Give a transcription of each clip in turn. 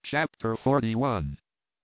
Chapter 41.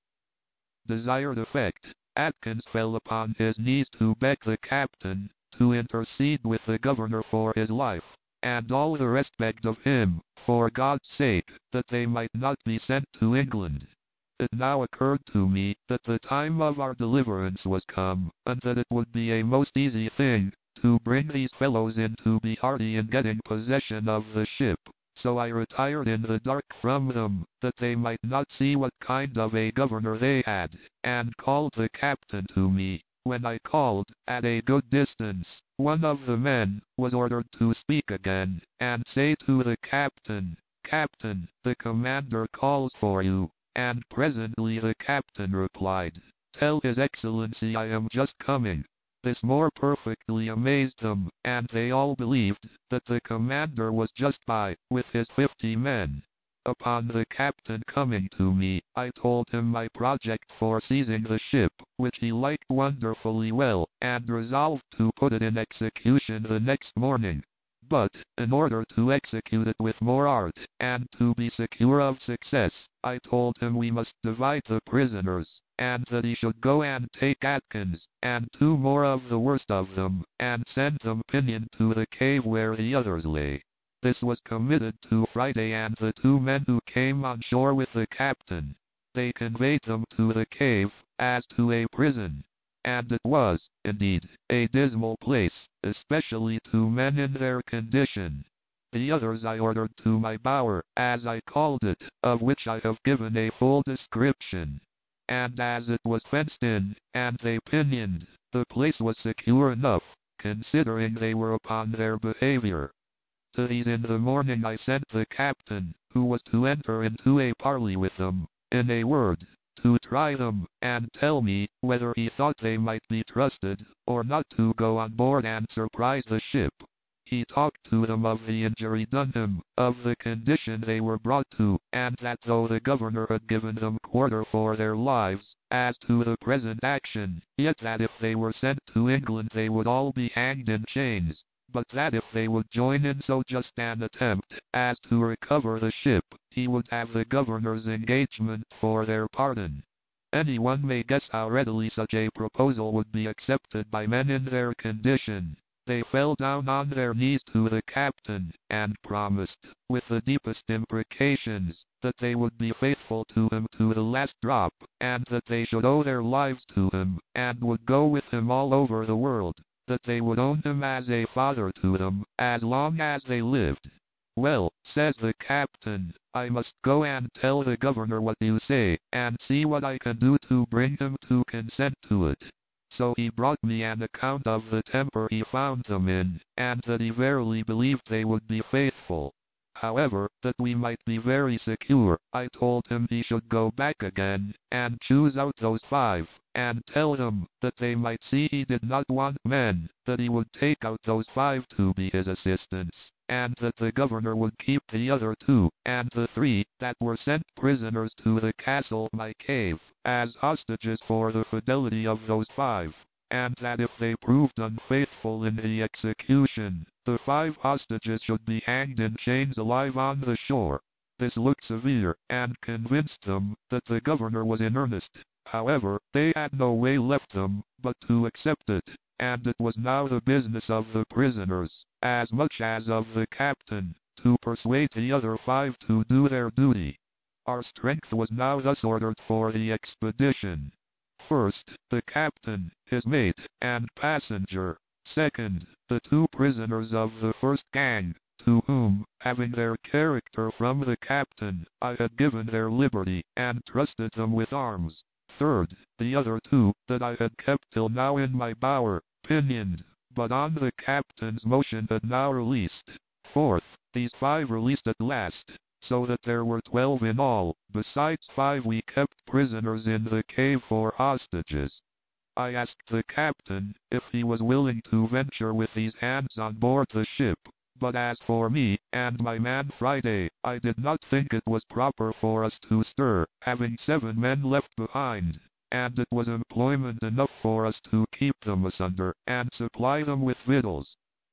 Desired effect. Atkins fell upon his knees to beg the captain to intercede with the governor for his life, and all the rest begged of him, for God's sake, that they might not be sent to England. It now occurred to me that the time of our deliverance was come, and that it would be a most easy thing to bring these fellows in to be hearty in getting possession of the ship. So I retired in the dark from them, that they might not see what kind of a governor they had, and called the captain to me. When I called, at a good distance, one of the men was ordered to speak again, and say to the captain, "Captain, the commander calls for you." And presently the captain replied, "Tell His Excellency I am just coming." This more perfectly amazed them, and they all believed that the commander was just by, with his 50 men. Upon the captain coming to me, I told him my project for seizing the ship, which he liked wonderfully well, and resolved to put it in execution the next morning. But, in order to execute it with more art, and to be secure of success, I told him we must divide the prisoners, and that he should go and take Atkins, and 2 more of the worst of them, and send them pinioned to the cave where the others lay. This was committed to Friday, and the 2 men who came on shore with the captain, they conveyed them to the cave, as to a prison. And it was, indeed, a dismal place, especially to men in their condition. The others I ordered to my bower, as I called it, of which I have given a full description. And as it was fenced in, and they pinioned, the place was secure enough, considering they were upon their behavior. To these in the morning I sent the captain, who was to enter into a parley with them, in a word, to try them, and tell me whether he thought they might be trusted, or not to go on board and surprise the ship. He talked to them of the injury done him, of the condition they were brought to, and that though the governor had given them quarter for their lives, as to the present action, yet that if they were sent to England they would all be hanged in chains, but that if they would join in so just an attempt as to recover the ship, he would have the governor's engagement for their pardon. Anyone may guess how readily such a proposal would be accepted by men in their condition. They fell down on their knees to the captain, and promised, with the deepest imprecations, that they would be faithful to him to the last drop, and that they should owe their lives to him, and would go with him all over the world, that they would own him as a father to them, as long as they lived. "Well," says the captain, "I must go and tell the governor what you say, and see what I can do to bring him to consent to it." So he brought me an account of the temper he found them in, and that he verily believed they would be faithful. However, that we might be very secure, I told him he should go back again, and choose out those 5, and tell them that they might see he did not want men, that he would take out those 5 to be his assistants, and that the governor would keep the other 2, and the 3 that were sent prisoners to the castle by cave, as hostages for the fidelity of those 5. And that if they proved unfaithful in the execution, the 5 hostages should be hanged in chains alive on the shore. This looked severe, and convinced them that the governor was in earnest. However, they had no way left them but to accept it, and it was now the business of the prisoners, as much as of the captain, to persuade the other 5 to do their duty. Our strength was now thus ordered for the expedition. First, the captain, his mate, and passenger. Second, the 2 prisoners of the first gang, to whom, having their character from the captain, I had given their liberty, and trusted them with arms. Third, the other 2, that I had kept till now in my bower, pinioned, but on the captain's motion had now released. Fourth, these 5 released at last, so that there were 12 in all, besides 5 we kept prisoners in the cave for hostages. I asked the captain if he was willing to venture with these hands on board the ship, but as for me, and my man Friday, I did not think it was proper for us to stir, having 7 men left behind, and it was employment enough for us to keep them asunder, and supply them with victuals.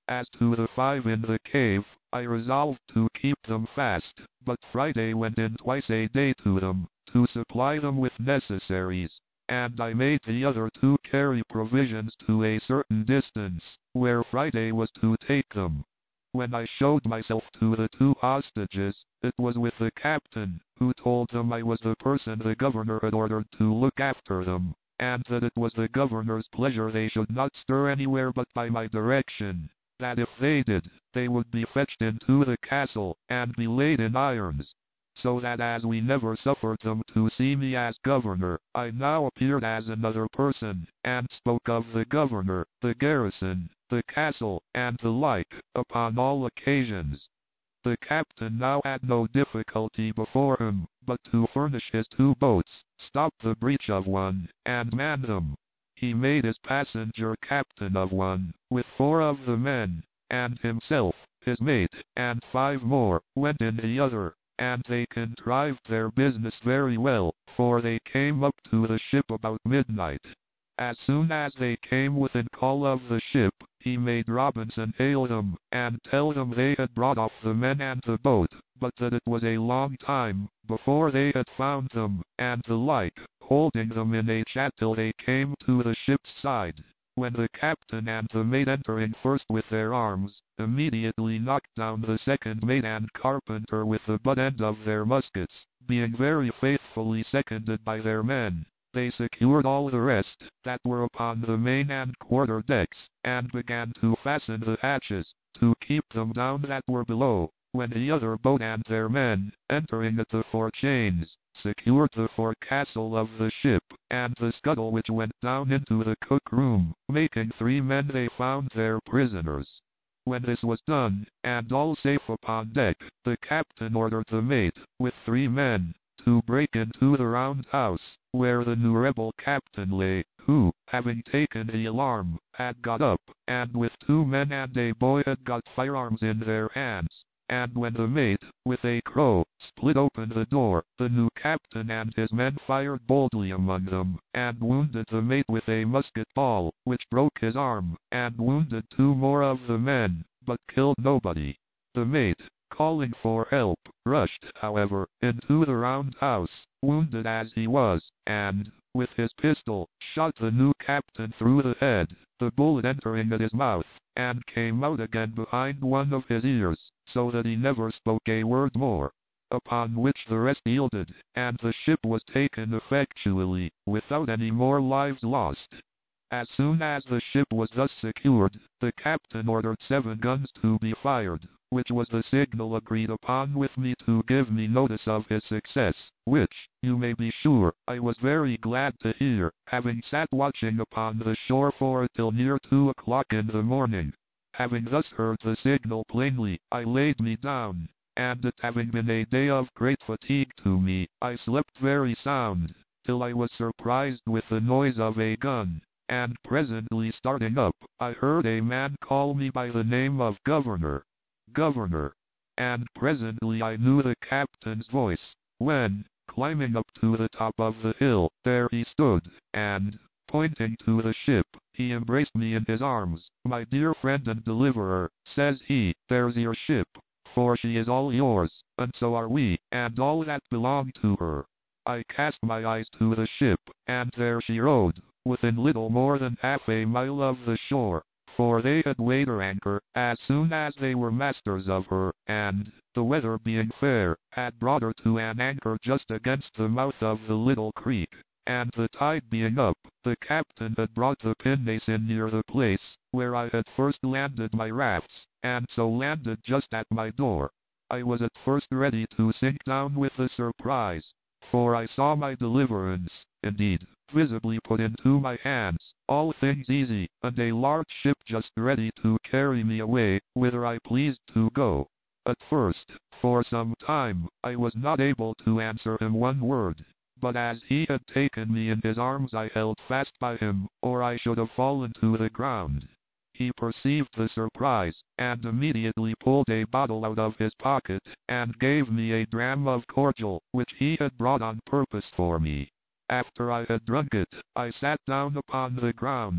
As to the 5 in the cave, I resolved to keep them fast, but Friday went in twice a day to them, to supply them with necessaries, and I made the other 2 carry provisions to a certain distance, where Friday was to take them. When I showed myself to the 2 hostages, it was with the captain, who told them I was the person the governor had ordered to look after them, and that it was the governor's pleasure they should not stir anywhere but by my direction, that if they did, they would be fetched into the castle, and be laid in irons. So that as we never suffered them to see me as governor, I now appeared as another person, and spoke of the governor, the garrison, the castle, and the like, upon all occasions. The captain now had no difficulty before him, but to furnish his 2 boats, stop the breach of one, and man them. He made his passenger captain of one, with 4 of the men, and himself, his mate, and 5 more, went in the other, and they contrived their business very well, for they came up to the ship about midnight. As soon as they came within call of the ship, he made Robinson hail them, and tell them they had brought off the men and the boat, but that it was a long time before they had found them, and the like, holding them in a chat till they came to the ship's side, when the captain and the mate entering first with their arms, immediately knocked down the second mate and carpenter with the butt end of their muskets, being very faithfully seconded by their men. They secured all the rest, that were upon the main and quarter decks, and began to fasten the hatches, to keep them down that were below, when the other boat and their men, entering at the forechains, secured the forecastle of the ship, and the scuttle which went down into the cook room, making 3 men they found there prisoners. When this was done, and all safe upon deck, the captain ordered the mate, with 3 men, to break into the round house, where the new rebel captain lay, who, having taken the alarm, had got up, and with 2 men and a boy had got firearms in their hands. And when the mate, with a crow, split open the door, the new captain and his men fired boldly among them, and wounded the mate with a musket ball, which broke his arm, and wounded 2 more of the men, but killed nobody. The mate, calling for help, rushed, however, into the round house, wounded as he was, and, with his pistol, shot the new captain through the head, the bullet entering at his mouth, and came out again behind one of his ears, so that he never spoke a word more. Upon which the rest yielded, and the ship was taken effectually, without any more lives lost. As soon as the ship was thus secured, the captain ordered 7 guns to be fired, which was the signal agreed upon with me to give me notice of his success, which, you may be sure, I was very glad to hear, having sat watching upon the shore for it till near 2 o'clock in the morning. Having thus heard the signal plainly, I laid me down, and it having been a day of great fatigue to me, I slept very sound, till I was surprised with the noise of a gun, and presently starting up, I heard a man call me by the name of Governor. Governor. And presently I knew the captain's voice, when, climbing up to the top of the hill, there he stood, and, pointing to the ship, he embraced me in his arms. My dear friend and deliverer, says he, there's your ship, for she is all yours, and so are we, and all that belong to her. I cast my eyes to the ship, and there she rode, within little more than half a mile of the shore, for they had weighed her anchor as soon as they were masters of her, and, the weather being fair, had brought her to an anchor just against the mouth of the little creek, and the tide being up, the captain had brought the pinnace in near the place where I had first landed my rafts, and so landed just at my door. I was at first ready to sink down with the surprise, for I saw my deliverance, indeed, visibly put into my hands, all things easy, and a large ship just ready to carry me away, whither I pleased to go. At first, for some time, I was not able to answer him one word, but as he had taken me in his arms I held fast by him, or I should have fallen to the ground. He perceived the surprise, and immediately pulled a bottle out of his pocket, and gave me a dram of cordial, which he had brought on purpose for me. After I had drunk it, I sat down upon the ground,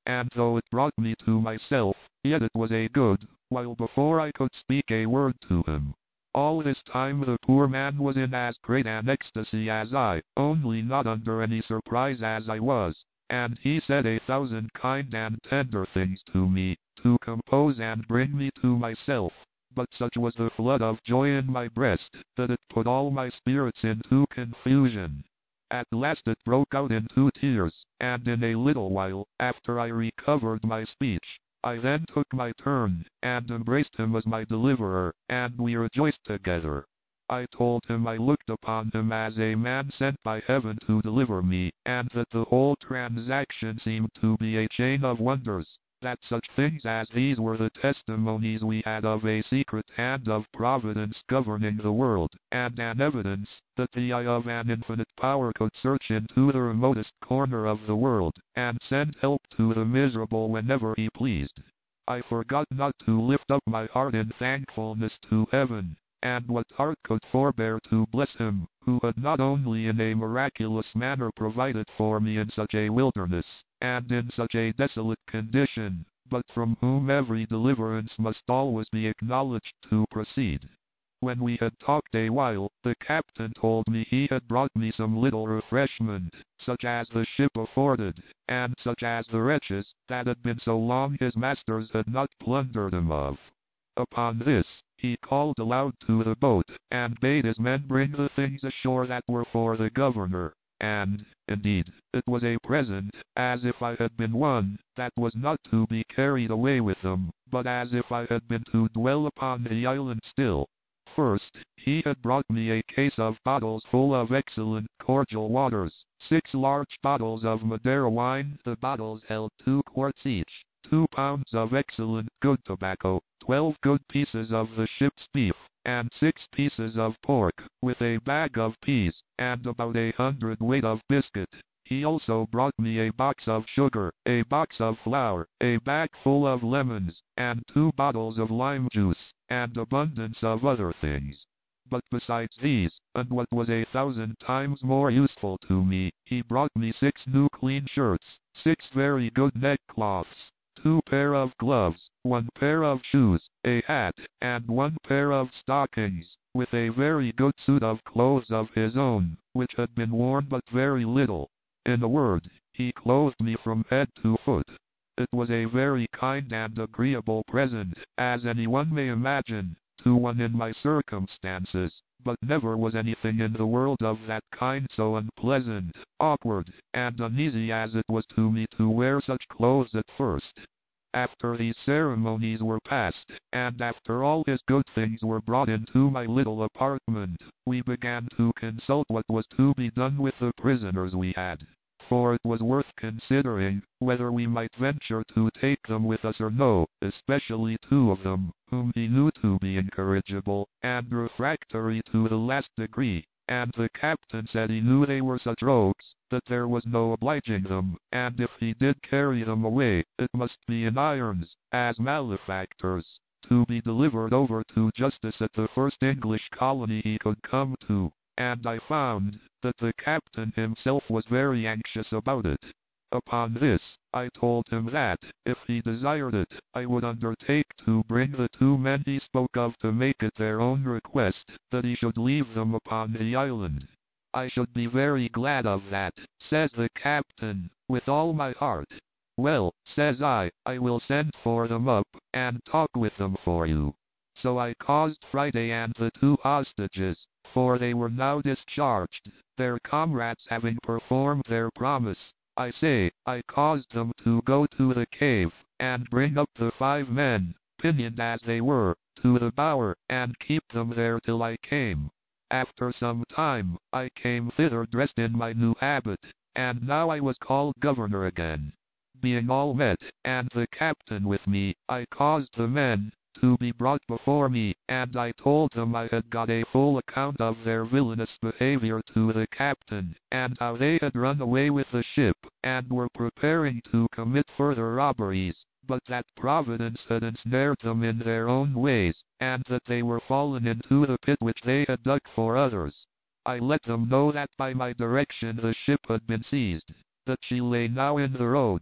and though it brought me to myself, yet it was a good while before I could speak a word to him. All this time the poor man was in as great an ecstasy as I, only not under any surprise as I was, and he said 1,000 kind and tender things to me, to compose and bring me to myself, but such was the flood of joy in my breast, that it put all my spirits into confusion. At last it broke out into tears, and in a little while, after I recovered my speech, I then took my turn, and embraced him as my deliverer, and we rejoiced together. I told him I looked upon him as a man sent by heaven to deliver me, and that the whole transaction seemed to be a chain of wonders, that such things as these were the testimonies we had of a secret hand of Providence governing the world, and an evidence that the eye of an infinite power could search into the remotest corner of the world, and send help to the miserable whenever he pleased. I forgot not to lift up my heart in thankfulness to heaven, and what heart could forbear to bless him, who had not only in a miraculous manner provided for me in such a wilderness, and in such a desolate condition, but from whom every deliverance must always be acknowledged to proceed. When we had talked a while, the captain told me he had brought me some little refreshment, such as the ship afforded, and such as the wretches, that had been so long his masters had not plundered him of. Upon this, he called aloud to the boat, and bade his men bring the things ashore that were for the governor, and, indeed, it was a present, as if I had been one, that was not to be carried away with them, but as if I had been to dwell upon the island still. First, he had brought me a case of bottles full of excellent cordial waters, 6 large bottles of Madeira wine, the bottles held 2 quarts each, 2 pounds of excellent good tobacco, 12 good pieces of the ship's beef, and 6 pieces of pork, with a bag of peas, and about 100 weight of biscuit. He also brought me a box of sugar, a box of flour, a bag full of lemons, and 2 bottles of lime juice, and abundance of other things. But besides these, and what was 1,000 times more useful to me, he brought me 6 new clean shirts, 6 very good neckcloths, 2 pair of gloves, 1 pair of shoes, a hat, and 1 pair of stockings, with a very good suit of clothes of his own, which had been worn but very little. In a word, he clothed me from head to foot. It was a very kind and agreeable present, as anyone may imagine, to one in my circumstances, but never was anything in the world of that kind so unpleasant, awkward, and uneasy as it was to me to wear such clothes at first. After these ceremonies were past, and after all his good things were brought into my little apartment, we began to consult what was to be done with the prisoners we had, for it was worth considering whether we might venture to take them with us or no, especially 2 of them, whom he knew to be incorrigible, and refractory to the last degree, and the captain said he knew they were such rogues, that there was no obliging them, and if he did carry them away, it must be in irons, as malefactors, to be delivered over to justice at the first English colony he could come to, and I found that the captain himself was very anxious about it. Upon this, I told him that, if he desired it, I would undertake to bring the 2 men he spoke of to make it their own request that he should leave them upon the island. I should be very glad of that, says the captain, with all my heart. Well, says I will send for them up, and talk with them for you. So I caused Friday and the 2 hostages, for they were now discharged, their comrades having performed their promise, I caused them to go to the cave, and bring up the 5 men, pinioned as they were, to the bower, and keep them there till I came. After some time, I came thither dressed in my new habit, and now I was called governor again. Being all met, and the captain with me, I caused the men to be brought before me, and I told them I had got a full account of their villainous behavior to the captain, and how they had run away with the ship, and were preparing to commit further robberies, but that Providence had ensnared them in their own ways, and that they were fallen into the pit which they had dug for others. I let them know that by my direction the ship had been seized, that she lay now in the road,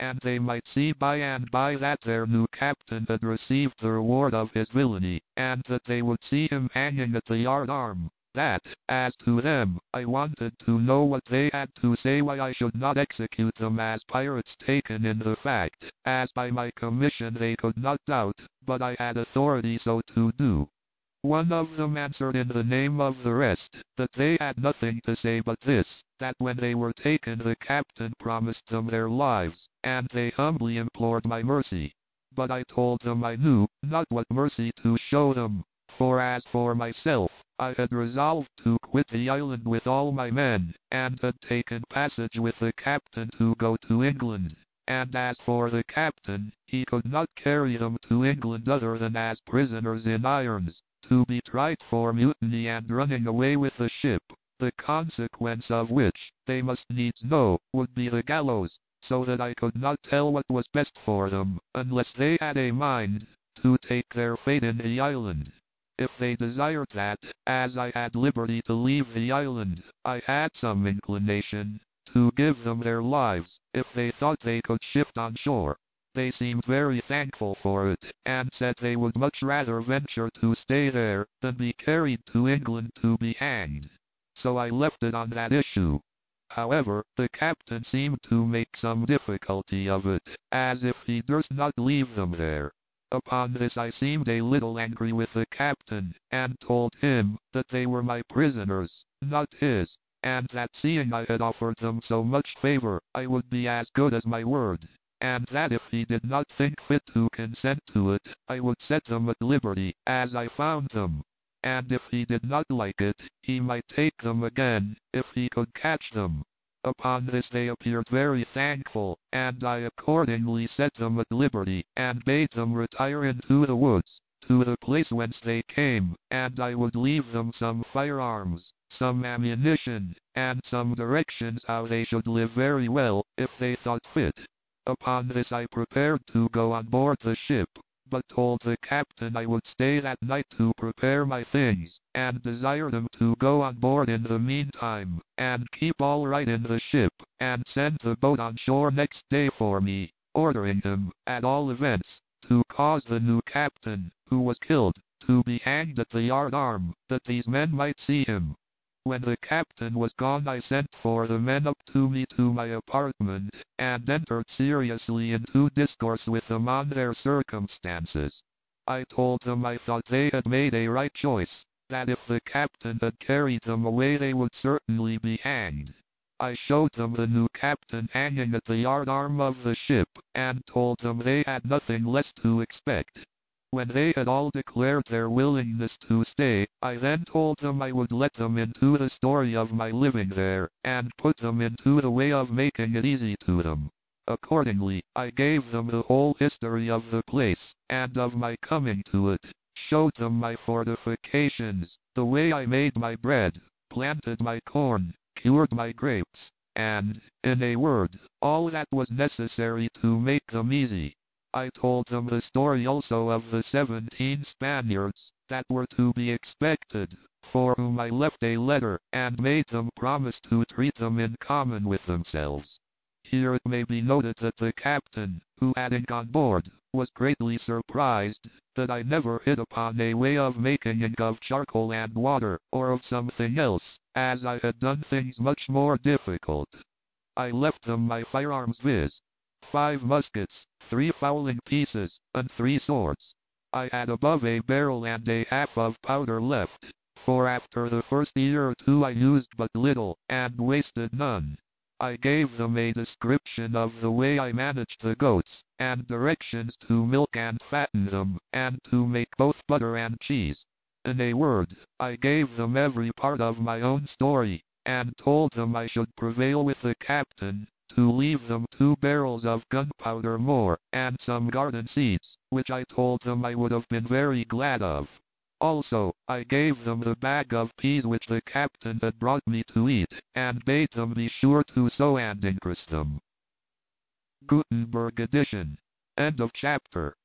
and they might see by and by that their new captain had received the reward of his villainy, and that they would see him hanging at the yard arm. That, as to them, I wanted to know what they had to say why I should not execute them as pirates, taken in the fact, as by my commission they could not doubt, but I had authority so to do. One of them answered in the name of the rest, that they had nothing to say but this, that when they were taken the captain promised them their lives, and they humbly implored my mercy. But I told them I knew not what mercy to show them, for as for myself, I had resolved to quit the island with all my men, and had taken passage with the captain to go to England. And as for the captain, he could not carry them to England other than as prisoners in irons, to be tried for mutiny and running away with the ship, the consequence of which, they must needs know, would be the gallows, so that I could not tell what was best for them, unless they had a mind to take their fate in the island. If they desired that, as I had liberty to leave the island, I had some inclination to give them their lives, if they thought they could shift on shore. They seemed very thankful for it, and said they would much rather venture to stay there, than be carried to England to be hanged. So I left it on that issue. However, the captain seemed to make some difficulty of it, as if he durst not leave them there. Upon this I seemed a little angry with the captain, and told him that they were my prisoners, not his, and that seeing I had offered them so much favor, I would be as good as my word, and that if he did not think fit to consent to it, I would set them at liberty, as I found them. And if he did not like it, he might take them again, if he could catch them. Upon this they appeared very thankful, and I accordingly set them at liberty, and bade them retire into the woods, to the place whence they came, and I would leave them some firearms, some ammunition, and some directions how they should live very well, if they thought fit. Upon this I prepared to go on board the ship, but told the captain I would stay that night to prepare my things, and desired him to go on board in the meantime, and keep all right in the ship, and send the boat on shore next day for me, ordering him, at all events, to cause the new captain, who was killed, to be hanged at the yard arm, that these men might see him. When the captain was gone I sent for the men up to me to my apartment, and entered seriously into discourse with them on their circumstances. I told them I thought they had made a right choice, that if the captain had carried them away they would certainly be hanged. I showed them the new captain hanging at the yard arm of the ship, and told them they had nothing less to expect. When they had all declared their willingness to stay, I then told them I would let them into the story of my living there, and put them into the way of making it easy to them. Accordingly, I gave them the whole history of the place, and of my coming to it, showed them my fortifications, the way I made my bread, planted my corn, cured my grapes, and, in a word, all that was necessary to make them easy. I told them the story also of the 17 Spaniards that were to be expected, for whom I left a letter, and made them promise to treat them in common with themselves. Here it may be noted that the captain, who had gone on board, was greatly surprised that I never hit upon a way of making ink of charcoal and water, or of something else, as I had done things much more difficult. I left them my firearms, viz. 5 muskets, 3 fowling pieces, and 3 swords. I had above a barrel and a half of powder left, for after the first year or two I used but little, and wasted none. I gave them a description of the way I managed the goats, and directions to milk and fatten them, and to make both butter and cheese. In a word, I gave them every part of my own story, and told them I should prevail with the captain to leave them 2 barrels of gunpowder more, and some garden seeds, which I told them I would have been very glad of. Also, I gave them the bag of peas which the captain had brought me to eat, and bade them be sure to sow and increase them. Gutenberg edition. End of chapter.